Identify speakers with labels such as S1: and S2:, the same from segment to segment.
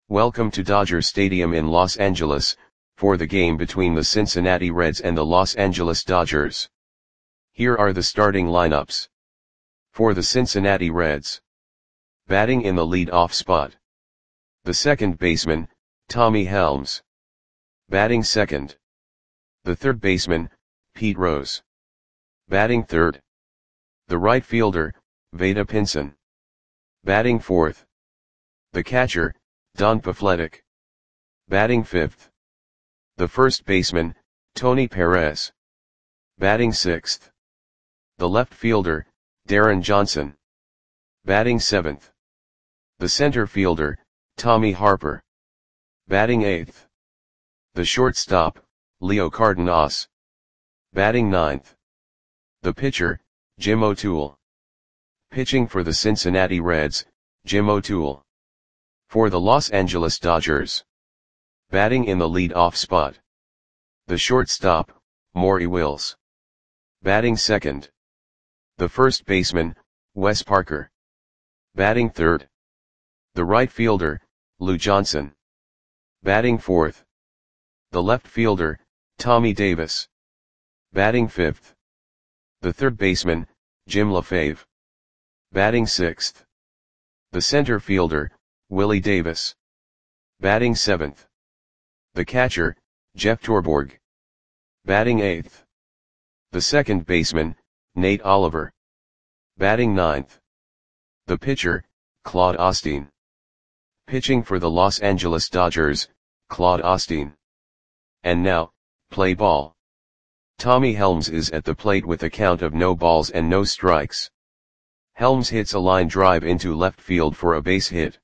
S1: Welcome to Dodger Stadium in Los Angeles, for the game between the Cincinnati Reds and the Los Angeles Dodgers. Here are the starting lineups. For the Cincinnati Reds. Batting in the lead-off spot. The second baseman, Tommy Helms. Batting second. The third baseman, Pete Rose. Batting third. The right fielder, Vada Pinson. Batting fourth. The catcher, Don Pafletic. Batting fifth. The first baseman, Tony Perez. Batting sixth. The left fielder, Darren Johnson. Batting seventh. The center fielder, Tommy Harper. Batting eighth. The shortstop, Leo Cardenas. Batting ninth. The pitcher, Jim O'Toole. Pitching for the Cincinnati Reds, Jim O'Toole. For the Los Angeles Dodgers. Batting in the lead-off spot. The shortstop, Maury Wills. Batting second. The first baseman, Wes Parker. Batting third. The right fielder, Lou Johnson. Batting fourth. The left fielder, Tommy Davis. Batting fifth. The third baseman, Jim LaFave. Batting sixth. The center fielder, Willie Davis. Batting seventh. The catcher, Jeff Torborg. Batting eighth. The second baseman, Nate Oliver. Batting ninth. The pitcher, Claude Osteen. Pitching for the Los Angeles Dodgers, Claude Osteen. And now, play ball. Tommy Helms is at the plate with a count of no balls and no strikes. Helms hits a line drive into left field for a base hit.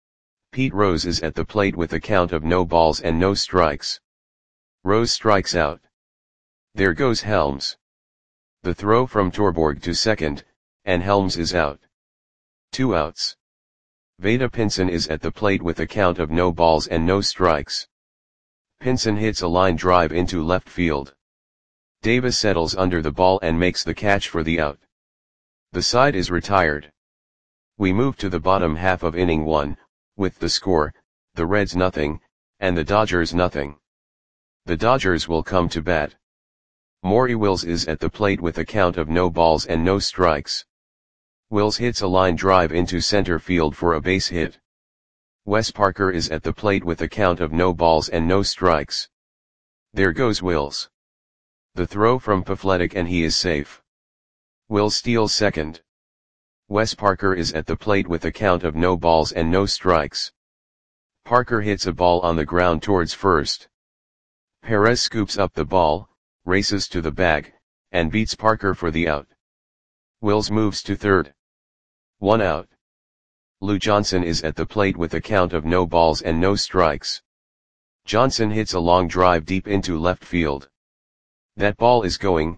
S1: Pete Rose is at the plate with a count of no balls and no strikes. Rose strikes out. There goes Helms. The throw from Torborg to second, and Helms is out. 2 outs. Vada Pinson is at the plate with a count of no balls and no strikes. Pinson hits a line drive into left field. Davis settles under the ball and makes the catch for the out. The side is retired. We move to the bottom half of inning 1, with the score, the Reds nothing, and the Dodgers nothing. The Dodgers will come to bat. Maury Wills is at the plate with a count of no balls and no strikes. Wills hits a line drive into center field for a base hit. Wes Parker is at the plate with a count of no balls and no strikes. There goes Wills. The throw from Pafletic and he is safe. Wills steals second. Wes Parker is at the plate with a count of no balls and no strikes. Parker hits a ball on the ground towards first. Perez scoops up the ball, races to the bag, and beats Parker for the out. Wills moves to third. 1 out. Lou Johnson is at the plate with a count of no balls and no strikes. Johnson hits a long drive deep into left field. That ball is gone.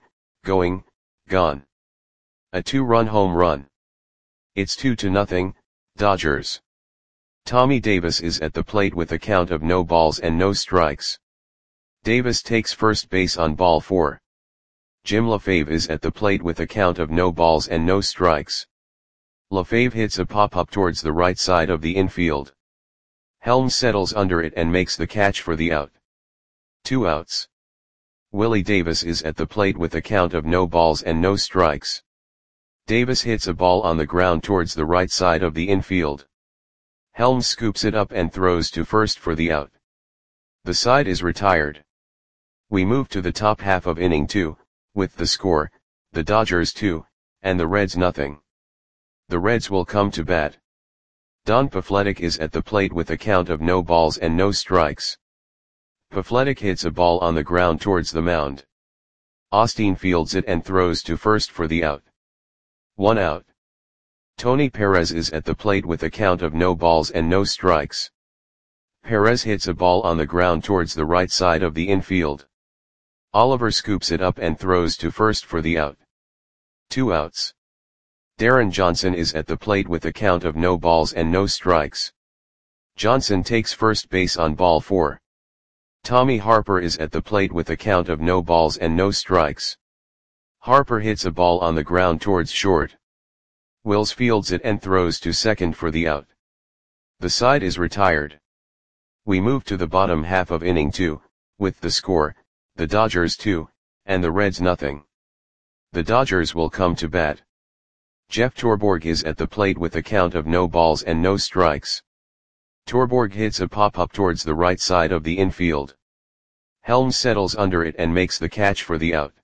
S1: A 2-run home run. It's 2-0, Dodgers. Tommy Davis is at the plate with a count of no balls and no strikes. Davis takes first base on ball 4. Jim LaFave is at the plate with a count of no balls and no strikes. LaFave hits a pop-up towards the right side of the infield. Helms settles under it and makes the catch for the out. 2 outs. Willie Davis is at the plate with a count of no balls and no strikes. Davis hits a ball on the ground towards the right side of the infield. Helms scoops it up and throws to first for the out. The side is retired. We move to the top half of inning 2, with the score, the Dodgers 2, and the Reds nothing. The Reds will come to bat. Don Pafletic is at the plate with a count of no balls and no strikes. Pafletic hits a ball on the ground towards the mound. Osteen fields it and throws to first for the out. 1 out. Tony Perez is at the plate with a count of no balls and no strikes. Perez hits a ball on the ground towards the right side of the infield. Oliver scoops it up and throws to first for the out. 2 outs. Darren Johnson is at the plate with a count of no balls and no strikes. Johnson takes first base on ball 4. Tommy Harper is at the plate with a count of no balls and no strikes. Harper hits a ball on the ground towards short. Wills fields it and throws to second for the out. The side is retired. We move to the bottom half of inning 2, with the score, the Dodgers 2, and the Reds nothing. The Dodgers will come to bat. Jeff Torborg is at the plate with a count of no balls and no strikes. Torborg hits a pop-up towards the right side of the infield. Helms settles under it and makes the catch for the out.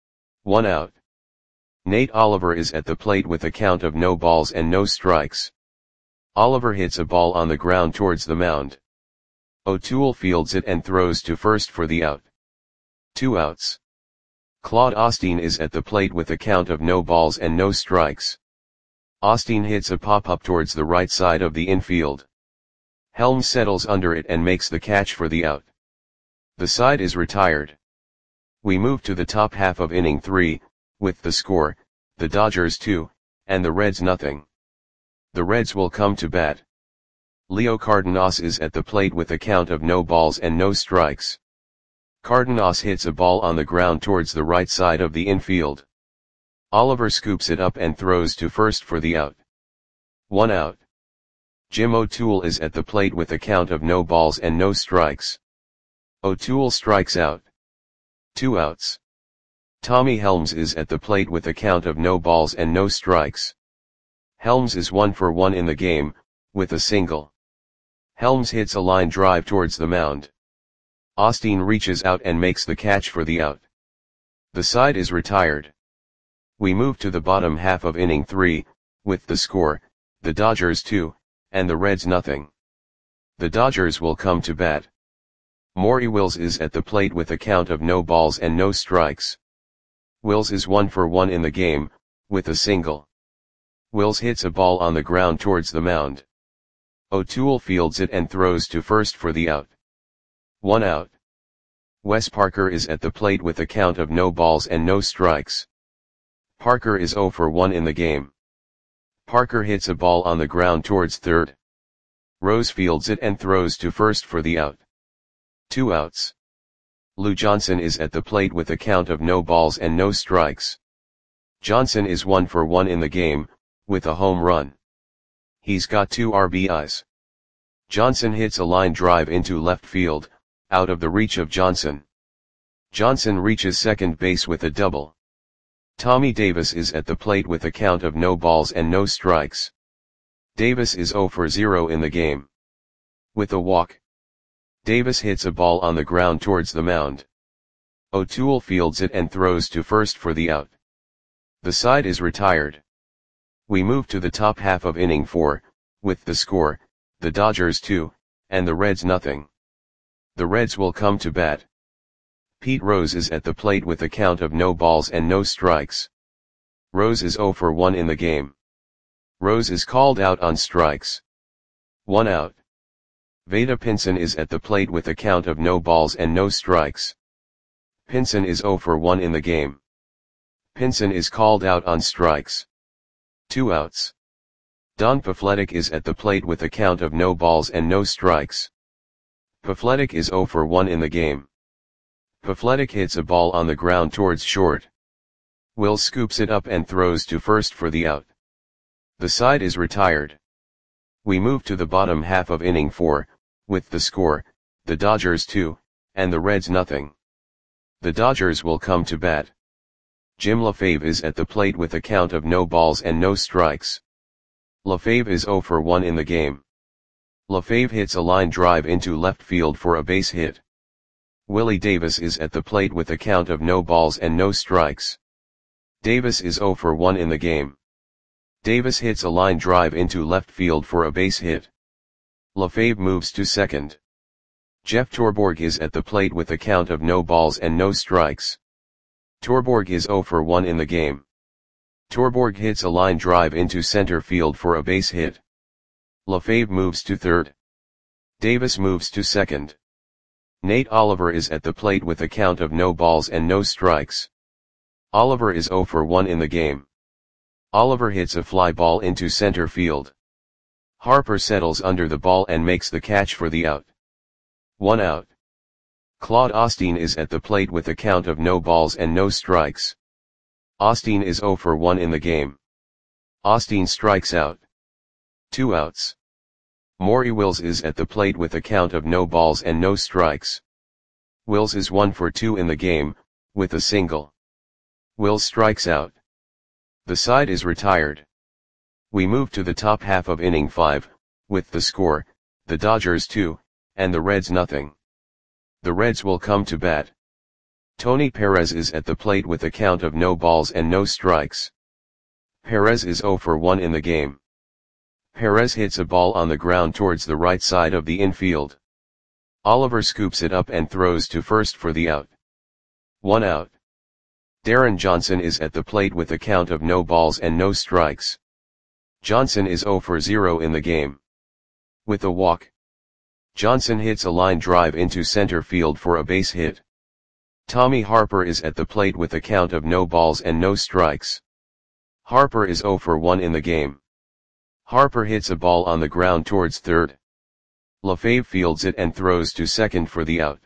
S1: 1 out. Nate Oliver is at the plate with a count of no balls and no strikes. Oliver hits a ball on the ground towards the mound. O'Toole fields it and throws to first for the out. 2 outs. Claude Osteen is at the plate with a count of no balls and no strikes. Osteen hits a pop-up towards the right side of the infield. Helms settles under it and makes the catch for the out. The side is retired. We move to the top half of inning 3, with the score, the Dodgers 2, and the Reds nothing. The Reds will come to bat. Leo Cardenas is at the plate with a count of no balls and no strikes. Cardenas hits a ball on the ground towards the right side of the infield. Oliver scoops it up and throws to first for the out. 1 out. Jim O'Toole is at the plate with a count of no balls and no strikes. O'Toole strikes out. 2 outs. Tommy Helms is at the plate with a count of no balls and no strikes. Helms is 1 for 1 in the game, with a single. Helms hits a line drive towards the mound. Osteen reaches out and makes the catch for the out. The side is retired. We move to the bottom half of inning 3, with the score, the Dodgers 2, and the Reds nothing. The Dodgers will come to bat. Maury Wills is at the plate with a count of no balls and no strikes. Wills is 1 for 1 in the game, with a single. Wills hits a ball on the ground towards the mound. O'Toole fields it and throws to first for the out. 1 out. Wes Parker is at the plate with a count of no balls and no strikes. Parker is 0 for 1 in the game. Parker hits a ball on the ground towards third. Rose fields it and throws to first for the out. 2 outs. Lou Johnson is at the plate with a count of no balls and no strikes. Johnson is 1 for 1 in the game, with a home run. He's got 2 RBIs. Johnson hits a line drive into left field, out of the reach of Johnson. Johnson reaches second base with a double. Tommy Davis is at the plate with a count of no balls and no strikes. Davis is 0 for 0 in the game. With a walk. Davis hits a ball on the ground towards the mound. O'Toole fields it and throws to first for the out. The side is retired. We move to the top half of inning 4, with the score, the Dodgers 2, and the Reds nothing. The Reds will come to bat. Pete Rose is at the plate with a count of no balls and no strikes. Rose is 0 for 1 in the game. Rose is called out on strikes. 1 out. Vada Pinson is at the plate with a count of no balls and no strikes. Pinson is 0 for 1 in the game. Pinson is called out on strikes. 2 outs. Don Pafletic is at the plate with a count of no balls and no strikes. Pafletic is 0 for 1 in the game. Pafletic hits a ball on the ground towards short. Will scoops it up and throws to first for the out. The side is retired. We move to the bottom half of inning 4, with the score, the Dodgers 2, and the Reds nothing. The Dodgers will come to bat. Jim LaFave is at the plate with a count of no balls and no strikes. LaFave is 0 for 1 in the game. LaFave hits a line drive into left field for a base hit. Willie Davis is at the plate with a count of no balls and no strikes. Davis is 0 for 1 in the game. Davis hits a line drive into left field for a base hit. LaFave moves to second. Jeff Torborg is at the plate with a count of no balls and no strikes. Torborg is 0 for 1 in the game. Torborg hits a line drive into center field for a base hit. LaFave moves to third. Davis moves to second. Nate Oliver is at the plate with a count of no balls and no strikes. Oliver is 0 for 1 in the game. Oliver hits a fly ball into center field. Harper settles under the ball and makes the catch for the out. 1 out. Claude Osteen is at the plate with a count of no balls and no strikes. Osteen is 0 for 1 in the game. Osteen strikes out. 2 outs. Maury Wills is at the plate with a count of no balls and no strikes. Wills is 1 for 2 in the game, with a single. Wills strikes out. The side is retired. We move to the top half of inning 5, with the score, the Dodgers 2, and the Reds nothing. The Reds will come to bat. Tony Perez is at the plate with a count of no balls and no strikes. Perez is 0 for 1 in the game. Perez hits a ball on the ground towards the right side of the infield. Oliver scoops it up and throws to first for the out. 1 out. Darren Johnson is at the plate with a count of no balls and no strikes. Johnson is 0 for 0 in the game. With a walk, Johnson hits a line drive into center field for a base hit. Tommy Harper is at the plate with a count of no balls and no strikes. Harper is 0 for 1 in the game. Harper hits a ball on the ground towards third. LaFave fields it and throws to second for the out.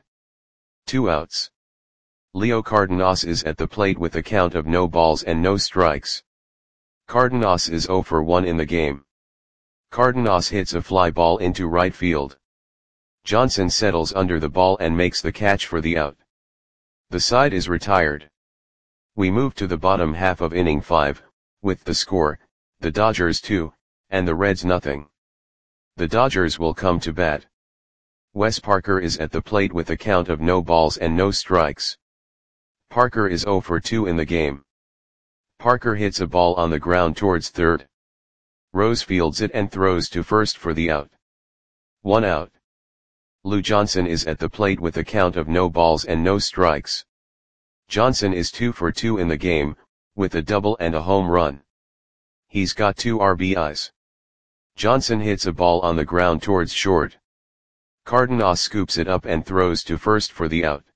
S1: 2 outs. Leo Cardenas is at the plate with a count of no balls and no strikes. Cardenas is 0 for 1 in the game. Cardenas hits a fly ball into right field. Johnson settles under the ball and makes the catch for the out. The side is retired. We move to the bottom half of inning 5, with the score, the Dodgers 2, and the Reds nothing. The Dodgers will come to bat. Wes Parker is at the plate with a count of no balls and no strikes. Parker is 0 for 2 in the game. Parker hits a ball on the ground towards third. Rose fields it and throws to first for the out. 1 out. Lou Johnson is at the plate with a count of no balls and no strikes. Johnson is 2 for 2 in the game, with a double and a home run. He's got 2 RBIs. Johnson hits a ball on the ground towards short. Cardenas scoops it up and throws to first for the out.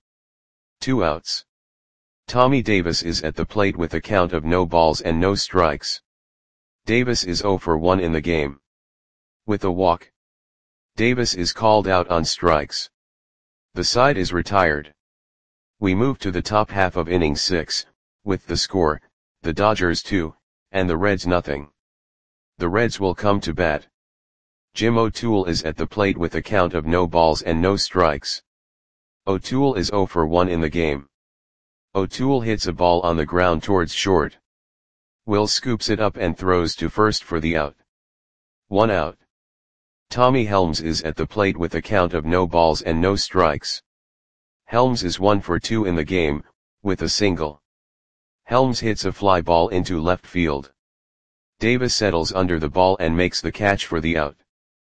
S1: 2 outs. Tommy Davis is at the plate with a count of no balls and no strikes. Davis is 0 for 1 in the game. With a walk, Davis is called out on strikes. The side is retired. We move to the top half of inning 6, with the score, the Dodgers 2, and the Reds nothing. The Reds will come to bat. Jim O'Toole is at the plate with a count of no balls and no strikes. O'Toole is 0 for 1 in the game. O'Toole hits a ball on the ground towards short. Will scoops it up and throws to first for the out. 1 out. Tommy Helms is at the plate with a count of no balls and no strikes. Helms is 1 for 2 in the game, with a single. Helms hits a fly ball into left field. Davis settles under the ball and makes the catch for the out.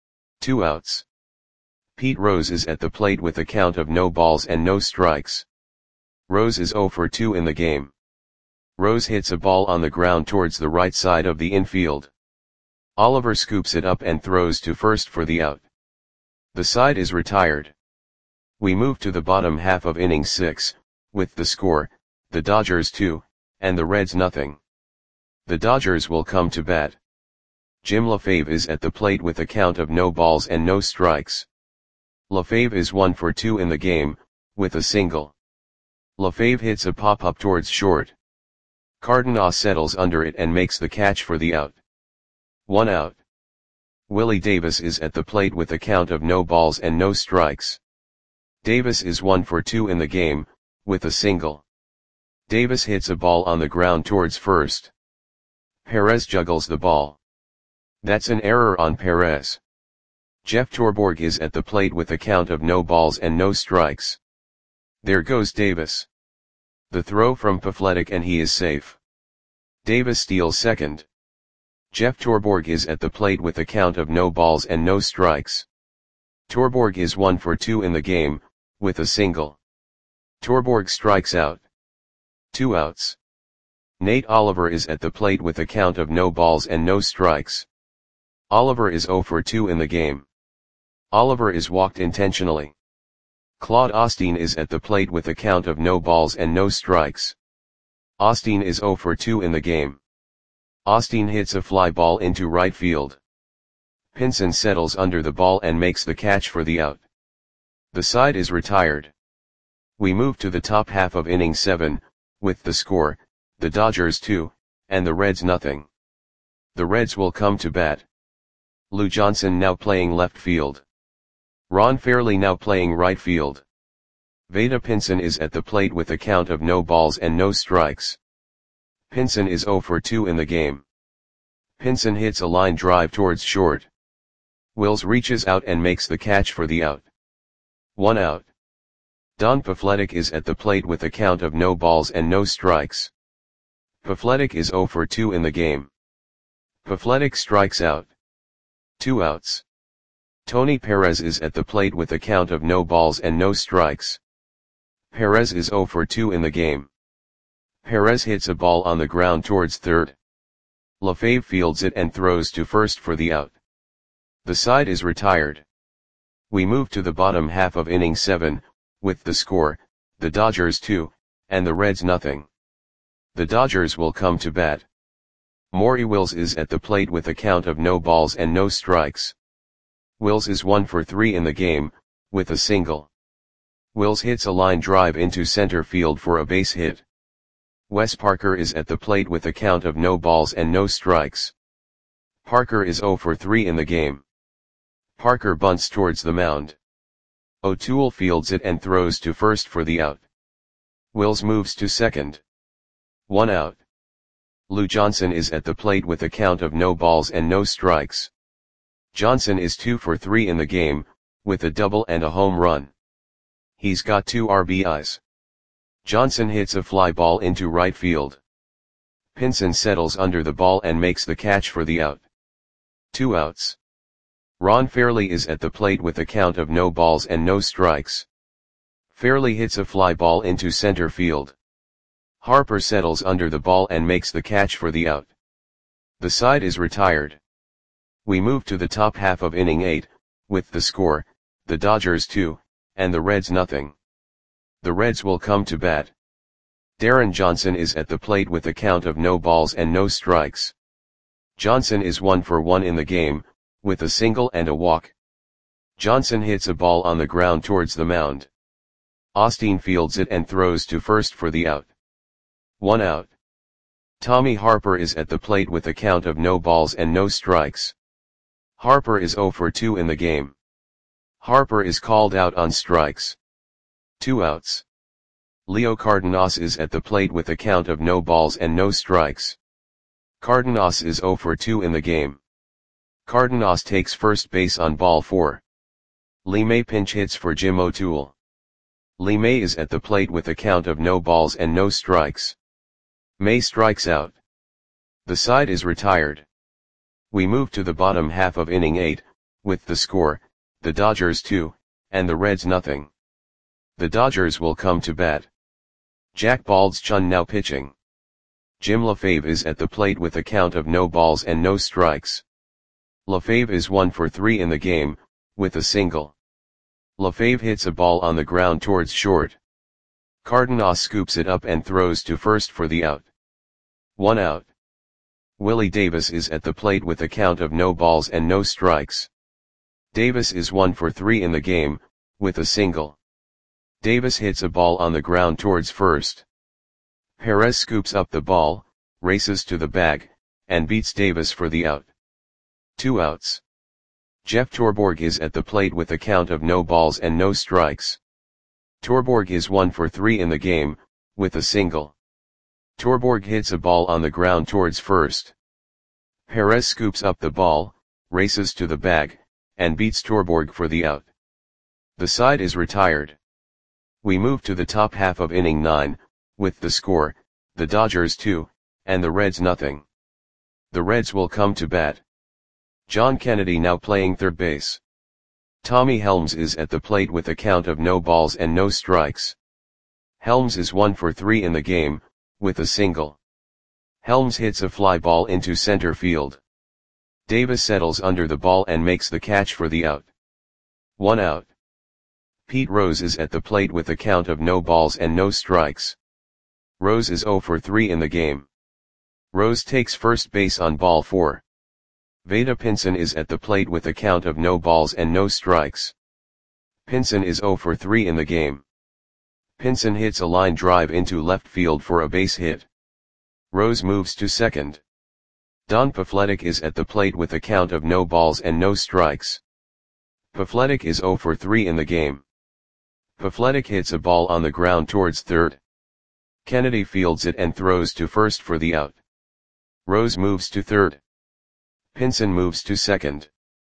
S1: 2 outs. Pete Rose is at the plate with a count of no balls and no strikes. Rose is 0 for 2 in the game. Rose hits a ball on the ground towards the right side of the infield. Oliver scoops it up and throws to first for the out. The side is retired. We move to the bottom half of inning 6, with the score, the Dodgers 2, and the Reds nothing. The Dodgers will come to bat. Jim LaFave is at the plate with a count of no balls and no strikes. LaFave is 1 for 2 in the game, with a single. LaFave hits a pop-up towards short. Cardenas settles under it and makes the catch for the out. 1 out. Willie Davis is at the plate with a count of no balls and no strikes. Davis is 1 for 2 in the game, with a single. Davis hits a ball on the ground towards first. Perez juggles the ball. That's an error on Perez. Jeff Torborg is at the plate with a count of no balls and no strikes. There goes Davis. The throw from Pafletic and he is safe. Davis steals second. Jeff Torborg is at the plate with a count of no balls and no strikes. Torborg is 1 for 2 in the game, with a single. Torborg strikes out. 2 outs. Nate Oliver is at the plate with a count of no balls and no strikes. Oliver is 0 for 2 in the game. Oliver is walked intentionally. Claude Osteen is at the plate with a count of no balls and no strikes. Osteen is 0 for 2 in the game. Osteen hits a fly ball into right field. Pinson settles under the ball and makes the catch for the out. The side is retired. We move to the top half of inning 7, with the score, the Dodgers 2, and the Reds nothing. The Reds will come to bat. Lou Johnson now playing left field. Ron Fairly now playing right field. Veda Pinson is at the plate with a count of no balls and no strikes. Pinson is 0 for 2 in the game. Pinson hits a line drive towards short. Wills reaches out and makes the catch for the out. 1 out. Don Pafletic is at the plate with a count of no balls and no strikes. Pafletic is 0 for 2 in the game. Pafletic strikes out. 2 outs. Tony Perez is at the plate with a count of no balls and no strikes. Perez is 0 for 2 in the game. Perez hits a ball on the ground towards third. LaFave fields it and throws to first for the out. The side is retired. We move to the bottom half of inning 7, with the score, the Dodgers 2, and the Reds nothing. The Dodgers will come to bat. Maury Wills is at the plate with a count of no balls and no strikes. Wills is 1 for 3 in the game, with a single. Wills hits a line drive into center field for a base hit. Wes Parker is at the plate with a count of no balls and no strikes. Parker is 0 for 3 in the game. Parker bunts towards the mound. O'Toole fields it and throws to first for the out. Wills moves to second. 1 out. Lou Johnson is at the plate with a count of no balls and no strikes. Johnson is 2 for 3 in the game, with a double and a home run. He's got 2 RBIs. Johnson hits a fly ball into right field. Pinson settles under the ball and makes the catch for the out. 2 outs. Ron Fairly is at the plate with a count of no balls and no strikes. Fairly hits a fly ball into center field. Harper settles under the ball and makes the catch for the out. The side is retired. We move to the top half of inning 8, with the score, the Dodgers 2, and the Reds nothing. The Reds will come to bat. Darren Johnson is at the plate with a count of no balls and no strikes. Johnson is 1 for 1 in the game, with a single and a walk. Johnson hits a ball on the ground towards the mound. Austin fields it and throws to first for the out. 1 out. Tommy Harper is at the plate with a count of no balls and no strikes. Harper is 0 for 2 in the game. Harper is called out on strikes. 2 outs. Leo Cardenas is at the plate with a count of no balls and no strikes. Cardenas is 0 for 2 in the game. Cardenas takes first base on ball 4. Lee May pinch hits for Jim O'Toole. Lee May is at the plate with a count of no balls and no strikes. May strikes out. The side is retired. We move to the bottom half of inning 8, with the score, the Dodgers 2, and the Reds nothing. The Dodgers will come to bat. Jack Baldschun now pitching. Jim LaFave is at the plate with a count of no balls and no strikes. LaFave is 1 for 3 in the game, with a single. LaFave hits a ball on the ground towards short. Cardenas scoops it up and throws to first for the out. 1 out. Willie Davis is at the plate with a count of no balls and no strikes. Davis is 1 for 3 in the game, with a single. Davis hits a ball on the ground towards first. Perez scoops up the ball, races to the bag, and beats Davis for the out. 2 outs. Jeff Torborg is at the plate with a count of no balls and no strikes. Torborg is 1 for 3 in the game, with a single. Torborg hits a ball on the ground towards first. Perez scoops up the ball, races to the bag, and beats Torborg for the out. The side is retired. We move to the top half of inning 9, with the score, the Dodgers 2, and the Reds nothing. The Reds will come to bat. John Kennedy now playing third base. Tommy Helms is at the plate with a count of no balls and no strikes. Helms is 1 for 3 in the game, with a single. Helms hits a fly ball into center field. Davis settles under the ball and makes the catch for the out. 1 out. Pete Rose is at the plate with a count of no balls and no strikes. Rose is 0 for 3 in the game. Rose takes first base on ball 4. Veda Pinson is at the plate with a count of no balls and no strikes. Pinson is 0 for 3 in the game. Pinson hits a line drive into left field for a base hit. Rose moves to second. Don Pafletic is at the plate with a count of no balls and no strikes. Pafletic is 0 for 3 in the game. Pafletic hits a ball on the ground towards third. Kennedy fields it and throws to first for the out. Rose moves to third. Pinson moves to second.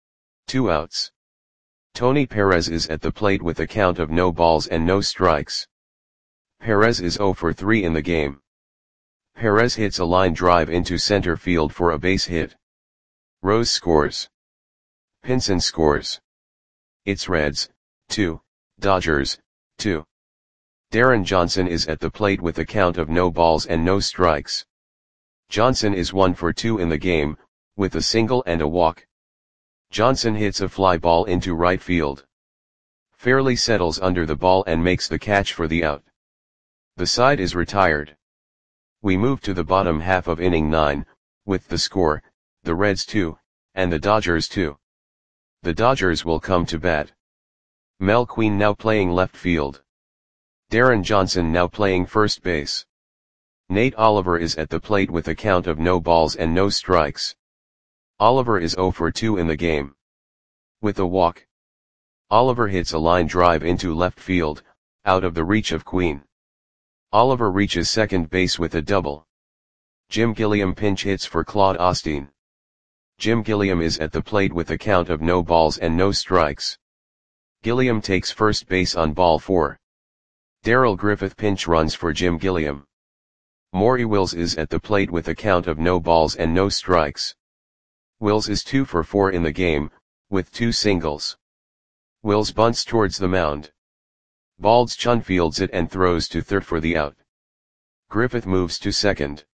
S1: 2 outs. Tony Perez is at the plate with a count of no balls and no strikes. Perez is 0 for 3 in the game. Perez hits a line drive into center field for a base hit. Rose scores. Pinson scores. It's Reds, 2, Dodgers, 2. Darren Johnson is at the plate with a count of no balls and no strikes. Johnson is 1 for 2 in the game, with a single and a walk. Johnson hits a fly ball into right field. Fairley settles under the ball and makes the catch for the out. The side is retired. We move to the bottom half of inning 9, with the score, the Reds 2, and the Dodgers 2. The Dodgers will come to bat. Mel Queen now playing left field. Darren Johnson now playing first base. Nate Oliver is at the plate with a count of no balls and no strikes. Oliver is 0 for 2 in the game. With a walk. Oliver hits a line drive into left field, out of the reach of Queen. Oliver reaches second base with a double. Jim Gilliam pinch hits for Claude Osteen. Jim Gilliam is at the plate with a count of no balls and no strikes. Gilliam takes first base on ball 4. Darrell Griffith pinch runs for Jim Gilliam. Maury Wills is at the plate with a count of no balls and no strikes. Wills is 2 for 4 in the game, with 2 singles. Wills bunts towards the mound. Balds Chun fields it and throws to third for the out. Griffith moves to second.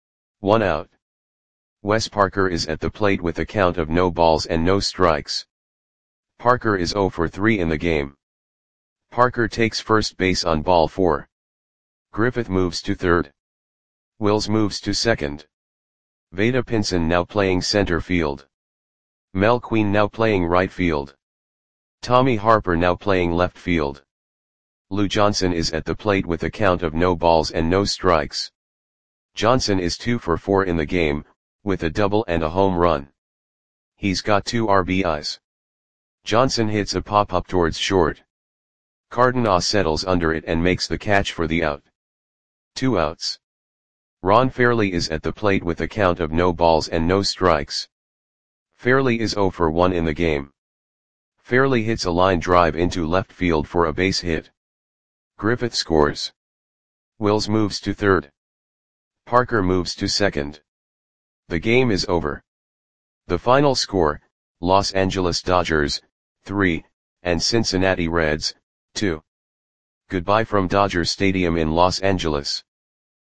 S1: 1 out. Wes Parker is at the plate with a count of no balls and no strikes. Parker is 0 for 3 in the game. Parker takes first base on ball 4. Griffith moves to third. Wills moves to second. Vada Pinson now playing center field. Mel Queen now playing right field. Tommy Harper now playing left field. Lou Johnson is at the plate with a count of no balls and no strikes. Johnson is 2 for 4 in the game, with a double and a home run. He's got 2 RBIs. Johnson hits a pop-up towards short. Cardenas settles under it and makes the catch for the out. 2 outs. Ron Fairley is at the plate with a count of no balls and no strikes. Fairley is 0 for 1 in the game. Fairley hits a line drive into left field for a base hit. Griffith scores. Wills moves to third. Parker moves to second. The game is over. The final score, Los Angeles Dodgers, 3, and Cincinnati Reds, 2. Goodbye from Dodger Stadium in Los Angeles.